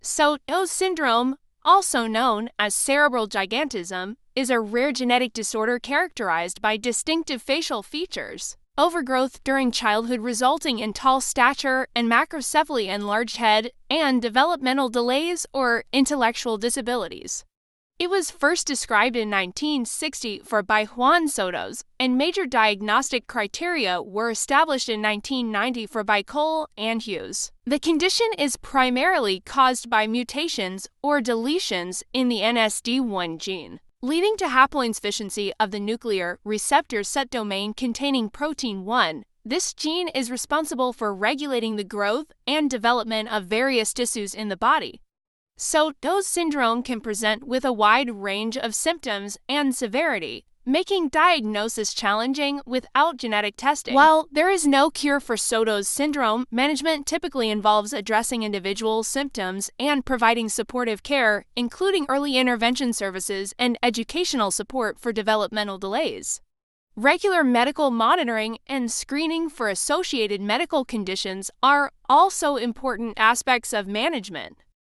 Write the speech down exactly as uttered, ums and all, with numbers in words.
Soto's syndrome, also known as cerebral gigantism, is a rare genetic disorder characterized by distinctive facial features, overgrowth during childhood resulting in tall stature and macrocephaly, enlarged head, and developmental delays or intellectual disabilities. It was first described in nineteen sixty for by Juan Sotos, and major diagnostic criteria were established in nineteen ninety for by Cole and Hughes. The condition is primarily caused by mutations or deletions in the N S D one gene, leading to haploinsufficiency of the nuclear receptor set domain containing protein one. This gene is responsible for regulating the growth and development of various tissues in the body. Sotos syndrome can present with a wide range of symptoms and severity, making diagnosis challenging without genetic testing. While there is no cure for Sotos syndrome, management typically involves addressing individual symptoms and providing supportive care, including early intervention services and educational support for developmental delays. Regular medical monitoring and screening for associated medical conditions are also important aspects of management.